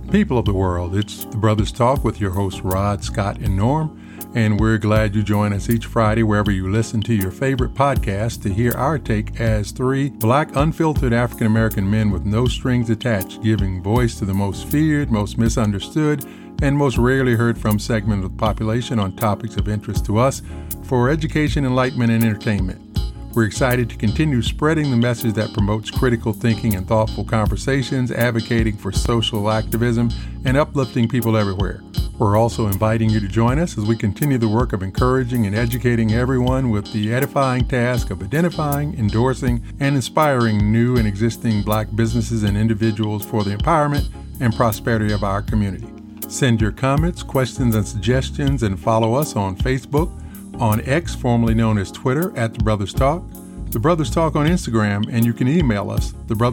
People of the world, it's the Brothers Talk with your hosts Rod, Scott, and Norm, and we're glad you join us each Friday wherever you listen to your favorite podcast to hear our take as three black, unfiltered African-American men with no strings attached, giving voice to the most feared, most misunderstood, and most rarely heard from segment of the population on topics of interest to us for education, enlightenment, and entertainment. We're excited to continue spreading the message that promotes critical thinking and thoughtful conversations, advocating for social activism, and uplifting people everywhere. We're also inviting you to join us as we continue the work of encouraging and educating everyone with the edifying task of identifying, endorsing, and inspiring new and existing Black businesses and individuals for the empowerment and prosperity of our community. Send your comments, questions, and suggestions, and follow us on Facebook, on X, formerly known as Twitter, at The Brothers Talk, The Brothers Talk on Instagram, and you can email us,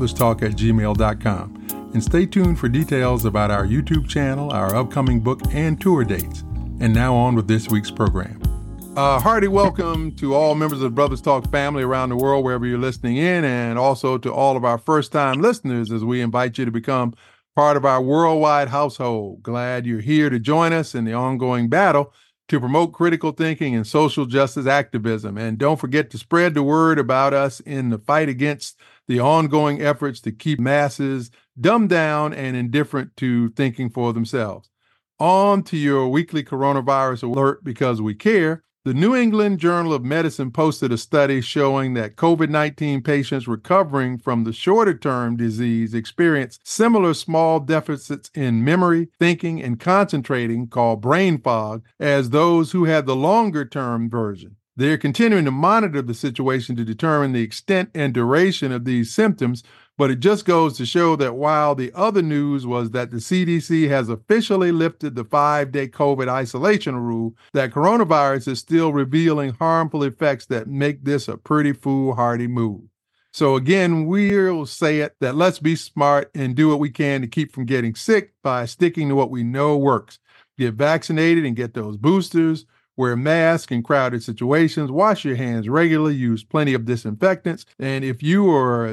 thebrotherstalk@gmail.com. And stay tuned for details about our YouTube channel, our upcoming book, and tour dates. And now on with this week's program. Hearty welcome to all members of the Brothers Talk family around the world, wherever you're listening in, and also to all of our first-time listeners as we invite you to become part of our worldwide household. Glad you're here to join us in the ongoing battle to promote critical thinking and social justice activism. And don't forget to spread the word about us in the fight against the ongoing efforts to keep masses dumbed down and indifferent to thinking for themselves. On to your weekly coronavirus alert, because we care. The New England Journal of Medicine posted a study showing that COVID-19 patients recovering from the shorter-term disease experienced similar small deficits in memory, thinking, and concentrating, called brain fog, as those who had the longer-term version. They're continuing to monitor the situation to determine the extent and duration of these symptoms, but it just goes to show that while the other news was that the CDC has officially lifted the 5-day COVID isolation rule, that coronavirus is still revealing harmful effects that make this a pretty foolhardy move. So again, we'll say it, that let's be smart and do what we can to keep from getting sick by sticking to what we know works. Get vaccinated and get those boosters. Wear masks in crowded situations, wash your hands regularly, use plenty of disinfectants, and if you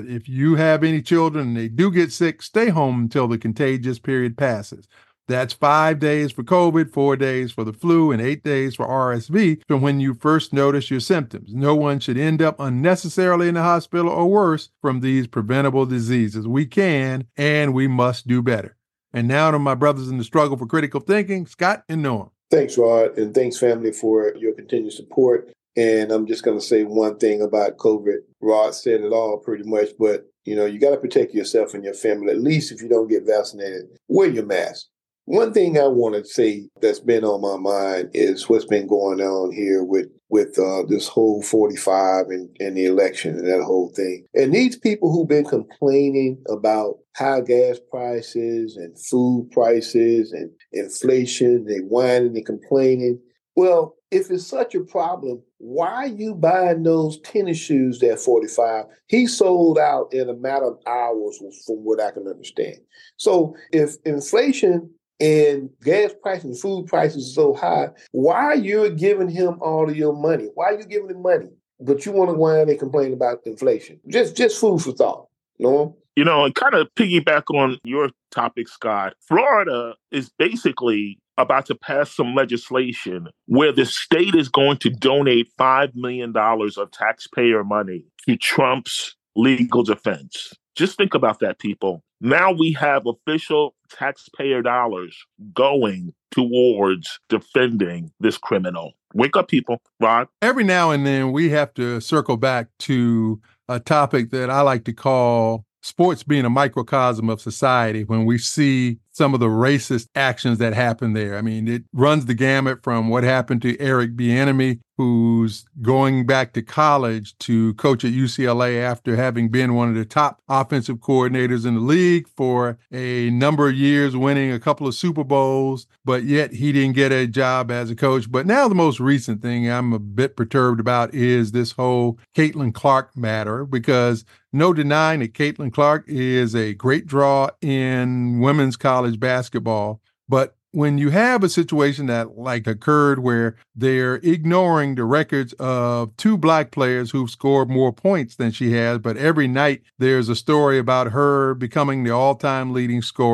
have any children and they do get sick, stay home until the contagious period passes. That's 5 days for COVID, 4 days for the flu, and 8 days for RSV from when you first notice your symptoms. No one should end up unnecessarily in the hospital or worse from these preventable diseases. We can and we must do better. And now to my brothers in the struggle for critical thinking, Scott and Norm. Thanks, Rod, and thanks, family, for your continued support. And I'm just going to say one thing about COVID. Rod said it all pretty much, but, you got to protect yourself and your family. At least if you don't get vaccinated, wear your mask. One thing I want to say that's been on my mind is what's been going on here with this whole 45 and the election and that whole thing. And these people who've been complaining about high gas prices and food prices and inflation, they whining and complaining. Well, if it's such a problem, why are you buying those tennis shoes that 45? He sold out in a matter of hours, from what I can understand. So if inflation and gas prices and food prices are so high, why are you giving him all of your money? Why are you giving him money? But you want to whine and complain about inflation. Just food for thought. No? And kind of piggyback on your topic, Scott, Florida is basically about to pass some legislation where the state is going to donate $5 million of taxpayer money to Trump's legal defense. Just think about that, people. Now we have official taxpayer dollars going towards defending this criminal. Wake up, people. Rod? Every now and then we have to circle back to a topic that I like to call sports being a microcosm of society when we see some of the racist actions that happen there. I mean, it runs the gamut from what happened to Eric Bieniemy, who's going back to college to coach at UCLA after having been one of the top offensive coordinators in the league for a number of years, winning a couple of Super Bowls, but yet he didn't get a job as a coach. But now the most recent thing I'm a bit perturbed about is this whole Caitlin Clark matter, because no denying that Caitlin Clark is a great draw in women's college basketball. But when you have a situation that like occurred where they're ignoring the records of two Black players who've scored more points than she has, but every night there's a story about her becoming the all-time leading scorer,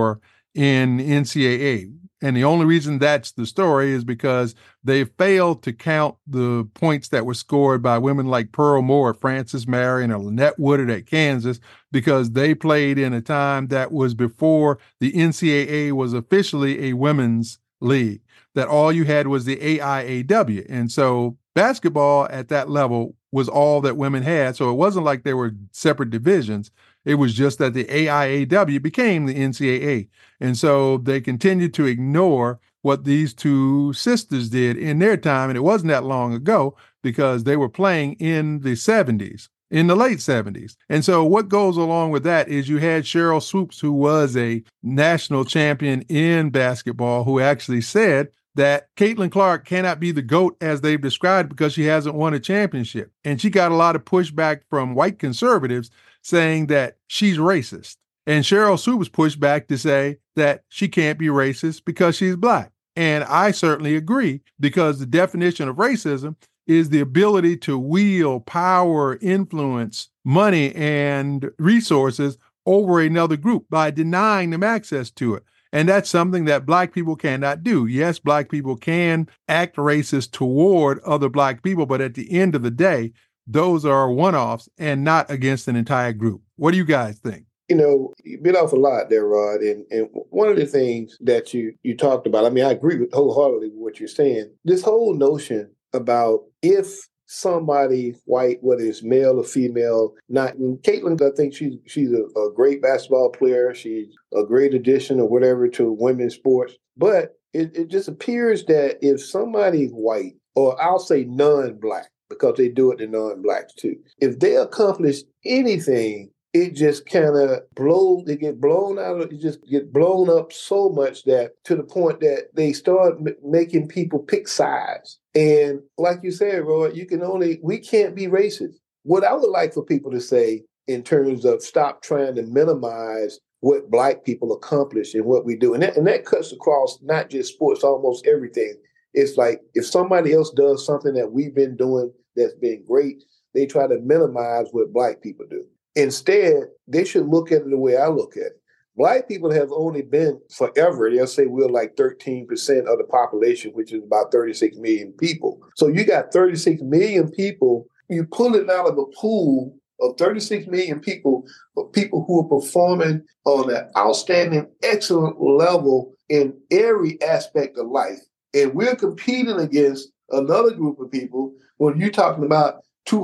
in NCAA. And the only reason that's the story is because they failed to count the points that were scored by women like Pearl Moore at Francis Marion or Lynette Woodard at Kansas, because they played in a time that was before the NCAA was officially a women's league, that all you had was the AIAW. And so basketball at that level was all that women had. So it wasn't like there were separate divisions. It was just that the AIAW became the NCAA. And so they continued to ignore what these two sisters did in their time. And it wasn't that long ago, because they were playing in the 70s, in the late 70s. And so what goes along with that is you had Cheryl Swoops, who was a national champion in basketball, who actually said that Caitlin Clark cannot be the GOAT as they've described because she hasn't won a championship. And she got a lot of pushback from white conservatives saying that she's racist. And Cheryl Swoops pushed back to say that she can't be racist because she's Black. And I certainly agree, because the definition of racism is the ability to wield power, influence, money, and resources over another group by denying them access to it. And that's something that Black people cannot do. Yes, Black people can act racist toward other Black people, but at the end of the day, those are one-offs and not against an entire group. What do you guys think? You bit off a lot there, Rod. And one of the things that you talked about, I mean, I agree with wholeheartedly with what you're saying. This whole notion about if somebody white, whether it's male or female, Caitlin, I think she's a great basketball player. She's a great addition or whatever to women's sports. But it just appears that if somebody's white, or I'll say non-Black, because they do it to non-Blacks too, if they accomplish anything, it just kind of they get blown out of, it just get blown up so much that to the point that they start making people pick sides. And like you said, Roy, we can't be racist. What I would like for people to say in terms of stop trying to minimize what Black people accomplish and what we do. And that cuts across not just sports, almost everything. It's like if somebody else does something that we've been doing that's been great, they try to minimize what Black people do. Instead, they should look at it the way I look at it. Black people have only been forever, they'll say we're like 13% of the population, which is about 36 million people. So you got 36 million people, you pull it out of a pool of 36 million people, of people who are performing on an outstanding, excellent level in every aspect of life. And we're competing against another group of people when you're talking about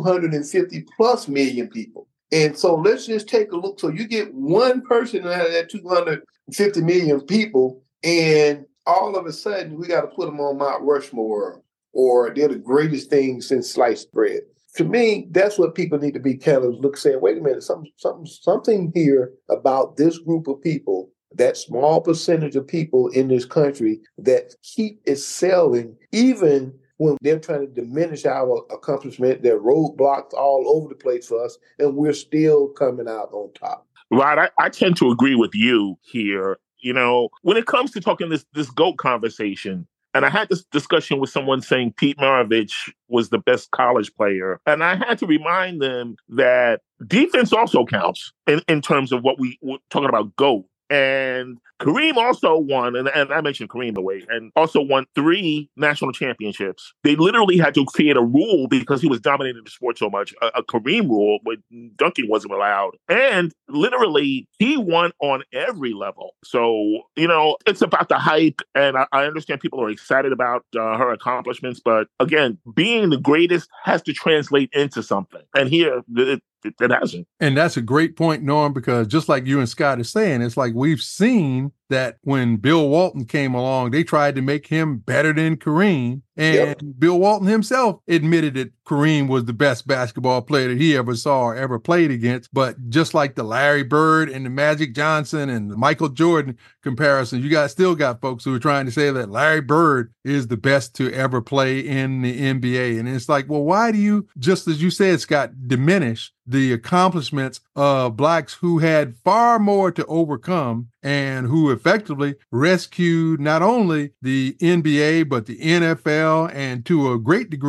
250 plus million people. And so let's just take a look. So you get one person out of that 250 million people, and all of a sudden we got to put them on Mount Rushmore, or they're the greatest thing since sliced bread. To me, that's what people need to be kind of saying, wait a minute, something here about this group of people, that small percentage of people in this country that keep excelling, even when they're trying to diminish our accomplishment. There are roadblocks all over the place for us, and we're still coming out on top. Rod, I tend to agree with you here. When it comes to talking this GOAT conversation, and I had this discussion with someone saying Pete Maravich was the best college player, and I had to remind them that defense also counts in terms of what we're talking about GOAT. And Kareem also won, and I mentioned Kareem the way, and also won 3 national championships. They literally had to create a rule because he was dominating the sport so much, a Kareem rule where dunking wasn't allowed. And literally, he won on every level. So, it's about the hype, and I understand people are excited about her accomplishments. But again, being the greatest has to translate into something. And here, it hasn't. And that's a great point, Norm, because just like you and Scott are saying, it's like we've seen that when Bill Walton came along, they tried to make him better than Kareem. And Bill Walton himself admitted that Kareem was the best basketball player that he ever saw or ever played against. But just like the Larry Bird and the Magic Johnson and the Michael Jordan comparisons, you still got folks who are trying to say that Larry Bird is the best to ever play in the NBA. And it's like, well, why do you, just as you said, Scott, diminish the accomplishments of Blacks who had far more to overcome and who effectively rescued not only the NBA, but the NFL, and to a great degree,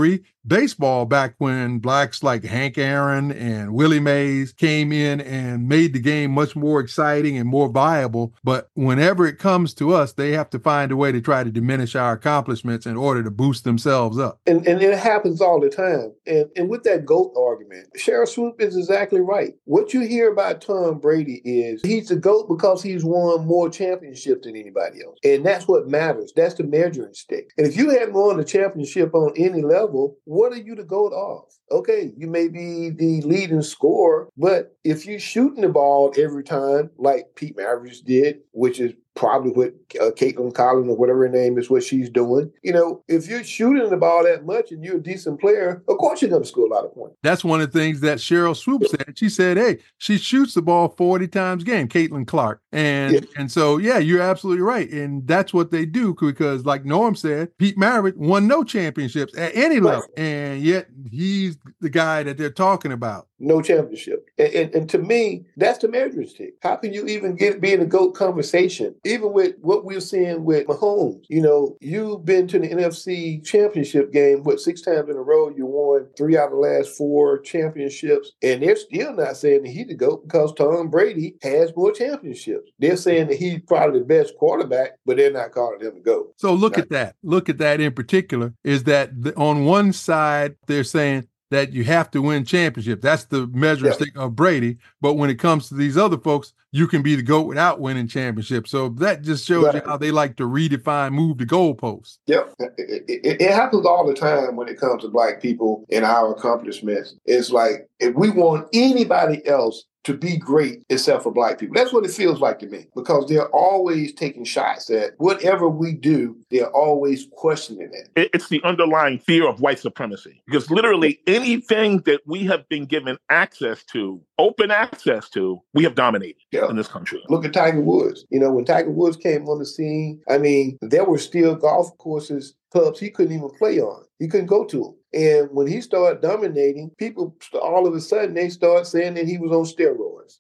baseball back when blacks like Hank Aaron and Willie Mays came in and made the game much more exciting and more viable. But whenever it comes to us, they have to find a way to try to diminish our accomplishments in order to boost themselves up. And it happens all the time. And with that GOAT argument, Cheryl Swoop is exactly right. What you hear about Tom Brady is he's the GOAT because he's won more championships than anybody else. And that's what matters. That's the measuring stick. And if you hadn't won a championship on any level, what are you the GOAT of? Okay, you may be the leading scorer, but if you're shooting the ball every time, like Pete Maravich did, which is probably what Caitlin Collins or whatever her name is, what she's doing. If you're shooting the ball that much and you're a decent player, of course you're going to score a lot of points. That's one of the things that Cheryl Swoop said. She said, hey, she shoots the ball 40 times a game, Caitlin Clark. And so, yeah, you're absolutely right. And that's what they do because, like Norm said, Pete Maravich won no championships at any level. Right. And yet he's the guy that they're talking about. No championship. And to me, that's the measuring stick. How can you even be in a GOAT conversation? Even with what we're seeing with Mahomes, you've been to the NFC championship game, 6 times in a row, you won 3 out of the last 4 championships, and they're still not saying that he's the GOAT because Tom Brady has more championships. They're saying that he's probably the best quarterback, but they're not calling him the GOAT. So look at that. Look at that in particular, is that on one side, they're saying that you have to win championships. That's the measuring stick of Brady. But when it comes to these other folks, you can be the GOAT without winning championships. So that just shows you how they like to redefine, move the goalposts. Yep. It happens all the time when it comes to Black people and our accomplishments. It's like, if we want anybody else to be great except for Black people. That's what it feels like to me, because they're always taking shots at whatever we do. They're always questioning it. It's the underlying fear of white supremacy, because literally anything that we have been given access to, open access to, we have dominated in this country. Look at Tiger Woods. When Tiger Woods came on the scene, there were still golf courses, clubs he couldn't even play on. He couldn't go to them. And when he started dominating, people all of a sudden they started saying that he was on steroids.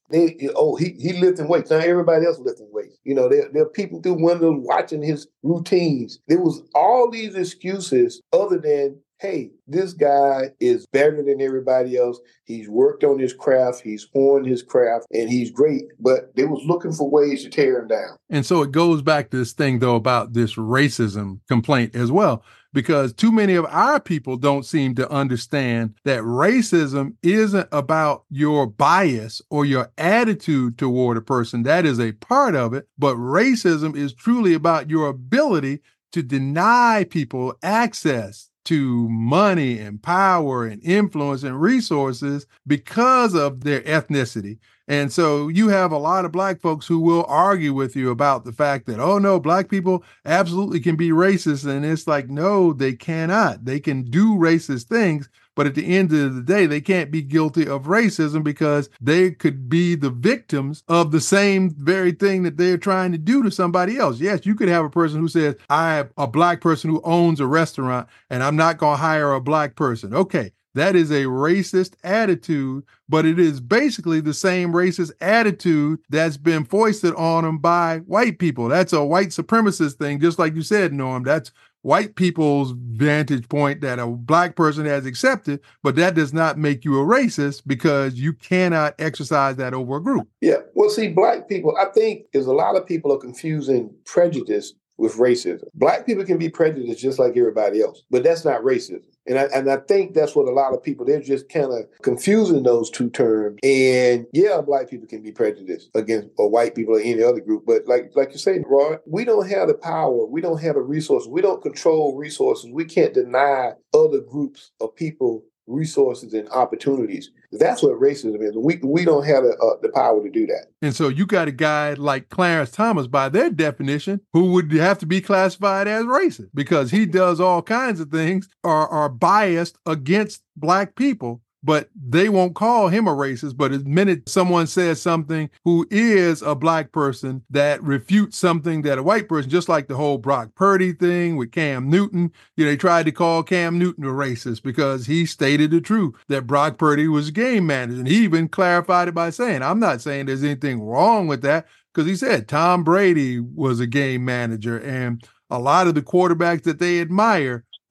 He lifting weights. Now everybody else lifting weights. There are people through windows watching his routines. There was all these excuses other than, hey, this guy is better than everybody else. He's worked on his craft. He's honed his craft, and he's great. But they was looking for ways to tear him down. And so it goes back to this thing, though, about this racism complaint as well, because too many of our people don't seem to understand that racism isn't about your bias or your attitude toward a person. That is a part of it. But racism is truly about your ability to deny people access to money and power and influence and resources because of their ethnicity. And so you have a lot of Black folks who will argue with you about the fact that, oh, no, Black people absolutely can be racist. And it's like, no, they cannot. They can do racist things. But at the end of the day, they can't be guilty of racism because they could be the victims of the same very thing that they're trying to do to somebody else. Yes, you could have a person who says, I have a Black person who owns a restaurant and I'm not going to hire a Black person. Okay, that is a racist attitude, but it is basically the same racist attitude that's been foisted on them by white people. That's a white supremacist thing, just like you said, Norm. That's white people's vantage point that a Black person has accepted, but that does not make you a racist because you cannot exercise that over a group. Yeah. Well, see, Black people, I think there's a lot of people are confusing prejudice with racism. Black people can be prejudiced just like everybody else, but that's not racism. And I think that's what a lot of people, they're just kind of confusing those two terms. And yeah, Black people can be prejudiced against or white people or any other group. But like you say, Rod, we don't have the power. We don't have the resources. We don't control resources. We can't deny other groups of people resources and opportunities. That's what racism is. We don't have the power to do that. And so you got a guy like Clarence Thomas, by their definition, who would have to be classified as racist because he does all kinds of things are biased against Black people. But they won't call him a racist. But the minute someone says something who is a Black person that refutes something that a white person, just like the whole Brock Purdy thing with Cam Newton, they tried to call Cam Newton a racist because he stated the truth that Brock Purdy was a game manager. And he even clarified it by saying, I'm not saying there's anything wrong with that, because he said Tom Brady was a game manager and a lot of the quarterbacks that they admire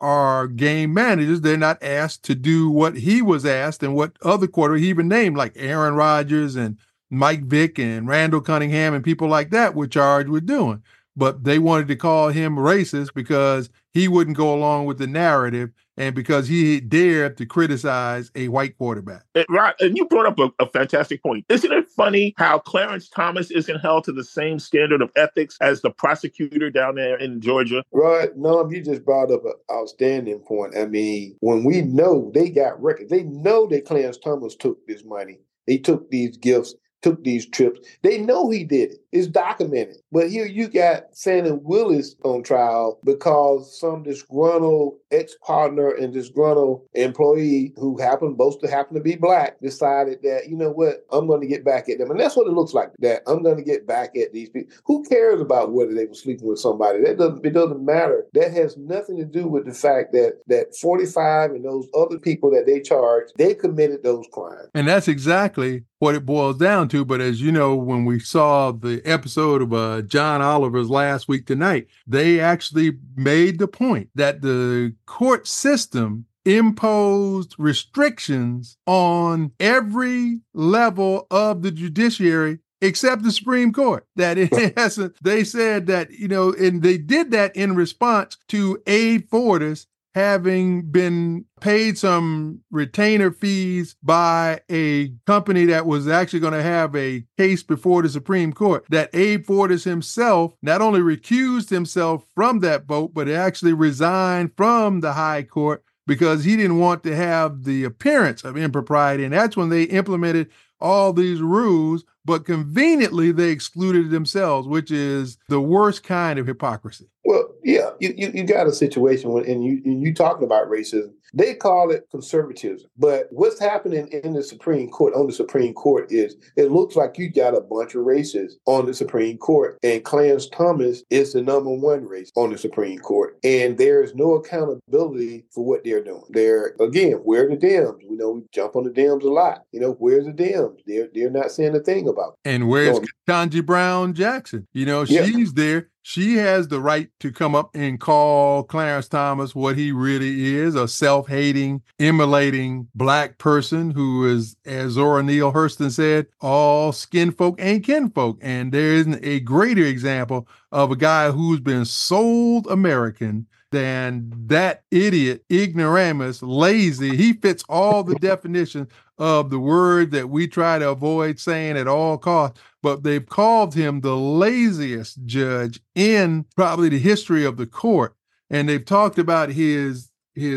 are game managers. They're not asked to do what he was asked and what other quarterbacks he even named, like Aaron Rodgers and Mike Vick and Randall Cunningham and people like that were charged with doing. But they wanted to call him racist because he wouldn't go along with the narrative and because he dared to criticize a white quarterback. Right. And you brought up a fantastic point. Isn't it funny how Clarence Thomas isn't held to the same standard of ethics as the prosecutor down there in Georgia? Right. No, you just brought up an outstanding point. I mean, when we know they got records, they know that Clarence Thomas took this money. They took these gifts, took these trips. They know he did it. It's documented. But here you got Fannie Willis on trial because some disgruntled ex-partner and disgruntled employee who both happen to be black decided that, you know what, I'm going to get back at them. And that's what it looks like, that I'm going to get back at these people. Who cares about whether they were sleeping with somebody? It doesn't matter. That has nothing to do with the fact that 45 and those other people that they charged, they committed those crimes. And that's exactly what it boils down to. But as you know, when we saw the episode of John Oliver's Last Week Tonight, they actually made the point that the court system imposed restrictions on every level of the judiciary except the Supreme Court. That in essence, they said that, and they did that in response to Abe Fortas having been paid some retainer fees by a company that was actually going to have a case before the Supreme Court, that Abe Fortas himself not only recused himself from that vote, but actually resigned from the high court because he didn't want to have the appearance of impropriety. And that's when they implemented all these rules, but conveniently they excluded themselves, which is the worst kind of hypocrisy. Well, yeah, you got a situation when, and you talking about racism. They call it conservatism, but what's happening in the Supreme Court, on the Supreme Court, is it looks like you got a bunch of racists on the Supreme Court, and Clarence Thomas is the number one race on the Supreme Court, and there is no accountability for what they're doing. Again, where are the Dems? We jump on the Dems a lot. Where's the Dems? They're not saying a thing about it. And where's Ketanji Brown Jackson? She's there. She has the right to come up and call Clarence Thomas what he really is, a self-hating, immolating black person who is, as Zora Neale Hurston said, all skin folk ain't kinfolk. And there isn't a greater example of a guy who's been sold American than that idiot, ignoramus, lazy. He fits all the definitions of the word that we try to avoid saying at all costs, but they've called him the laziest judge in probably the history of the court. And they've talked about his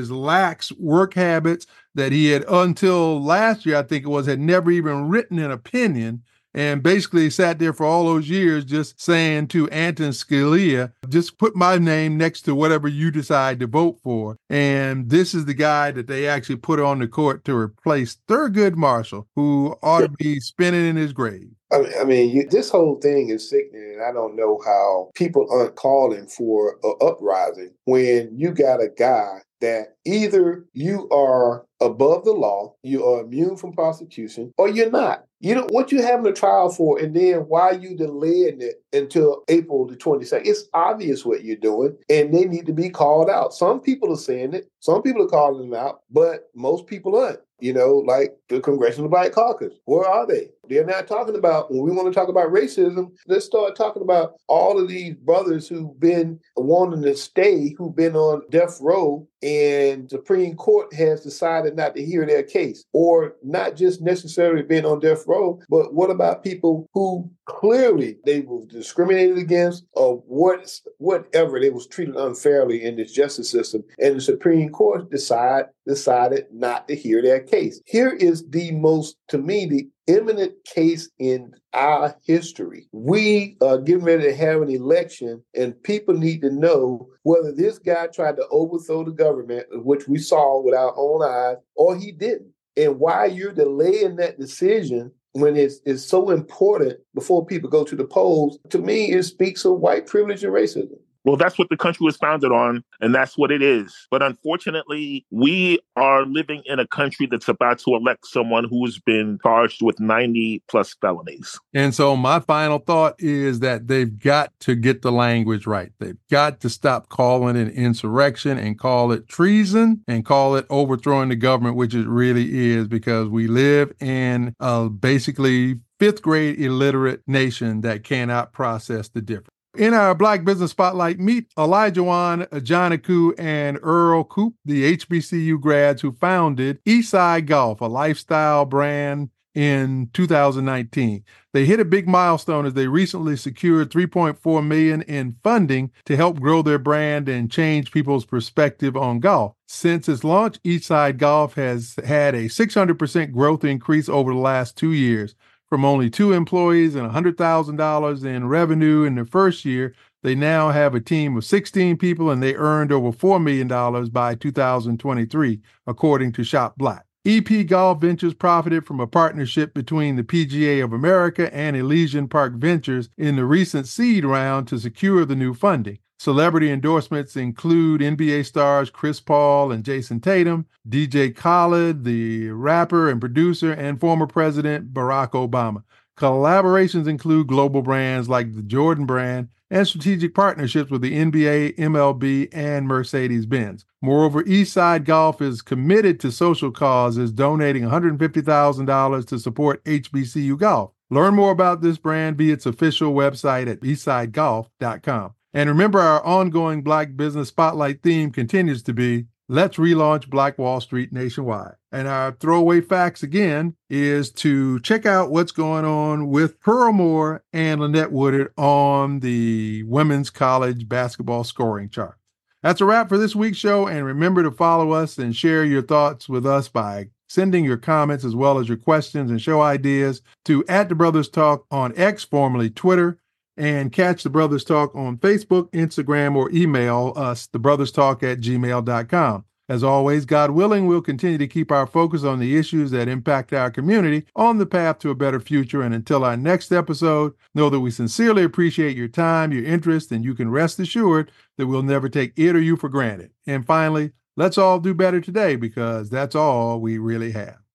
lax work habits, that he had, until last year, I think it was, had never even written an opinion, and basically sat there for all those years just saying to Anton Scalia, just put my name next to whatever you decide to vote for. And this is the guy that they actually put on the court to replace Thurgood Marshall, who ought to be spinning in his grave. I mean, this whole thing is sickening, and I don't know how people aren't calling for an uprising when you got a guy that either you are above the law, you are immune from prosecution, or you're not. What you having a trial for, and then why you delaying it until April the 22nd? It's obvious what you're doing, and they need to be called out. Some people are saying it. Some people are calling them out, but most people aren't. Like the Congressional Black Caucus. Where are they? They're not talking about, when we want to talk about racism, let's start talking about all of these brothers who've been wanting to stay, who've been on death row, and the Supreme Court has decided not to hear their case. Or not just necessarily been on death row, but what about people who clearly they were discriminated against, or whatever, they was treated unfairly in this justice system, and the Supreme Court decided not to hear their case. Here is the most, to me, the imminent case in our history. We are getting ready to have an election, and people need to know whether this guy tried to overthrow the government, which we saw with our own eyes, or he didn't. And why you're delaying that decision when it's so important before people go to the polls, to me, it speaks of white privilege and racism. Well, that's what the country was founded on, and that's what it is. But unfortunately, we are living in a country that's about to elect someone who's been charged with 90 plus felonies. And so my final thought is that they've got to get the language right. They've got to stop calling it insurrection and call it treason and call it overthrowing the government, which it really is, because we live in a basically fifth grade illiterate nation that cannot process the difference. In our Black Business Spotlight, meet Olajuwon Ajanaku and Earl Coop, the HBCU grads who founded Eastside Golf, a lifestyle brand, in 2019. They hit a big milestone as they recently secured $3.4 million in funding to help grow their brand and change people's perspective on golf. Since its launch, Eastside Golf has had a 600% growth increase over the last 2 years. From only 2 employees and $100,000 in revenue in the first year, they now have a team of 16 people, and they earned over $4 million by 2023, according to Shop Black. EP Golf Ventures profited from a partnership between the PGA of America and Elysian Park Ventures in the recent seed round to secure the new funding. Celebrity endorsements include NBA stars Chris Paul and Jason Tatum, DJ Khaled, the rapper and producer, and former President Barack Obama. Collaborations include global brands like the Jordan brand and strategic partnerships with the NBA, MLB, and Mercedes-Benz. Moreover, Eastside Golf is committed to social causes, donating $150,000 to support HBCU golf. Learn more about this brand via its official website at eastsidegolf.com. And remember, our ongoing Black Business Spotlight theme continues to be Let's Relaunch Black Wall Street Nationwide. And our throwaway facts again is to check out what's going on with Pearl Moore and Lynette Woodard on the women's college basketball scoring chart. That's a wrap for this week's show. And remember to follow us and share your thoughts with us by sending your comments as well as your questions and show ideas to @TheBrothersTalk on X, formerly Twitter. And catch The Brothers Talk on Facebook, Instagram, or email us, thebrotherstalk@gmail.com. As always, God willing, we'll continue to keep our focus on the issues that impact our community on the path to a better future. And until our next episode, know that we sincerely appreciate your time, your interest, and you can rest assured that we'll never take it or you for granted. And finally, let's all do better today, because that's all we really have.